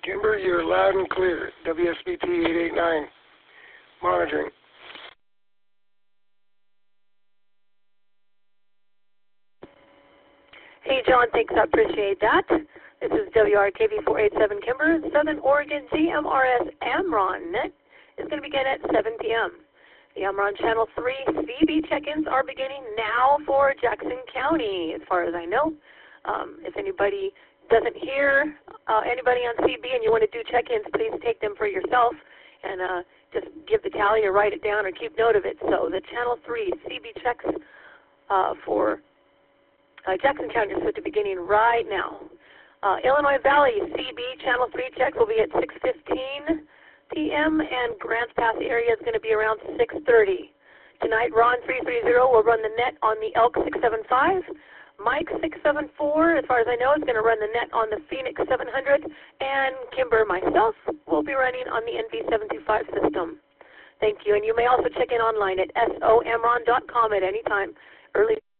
Kimber, you're loud and clear. WSBT 889. Monitoring. Hey, John, thanks. I appreciate that. This is WRKV 487 Kimber, Southern Oregon GMRS Amron. Net is going to begin at 7 p.m. The Amron Channel 3 CB check-ins are beginning now for Jackson County, as far as I know. If anybody doesn't hear anybody on CB and you want to do check-ins, please take them for yourself and just give the tally or write it down or keep note of it. So the Channel 3 CB checks for Jackson County is beginning right now. Illinois Valley CB Channel 3 checks will be at 6:15 p.m. and Grants Pass area is going to be around 6:30. Tonight, Ron 330 will run the net on the Elk 675. Mike 674, as far as I know, is going to run the net on the Phoenix 700, and Kimber, myself, will be running on the NV725 system. Thank you, and you may also check in online at somron.com at any time. Early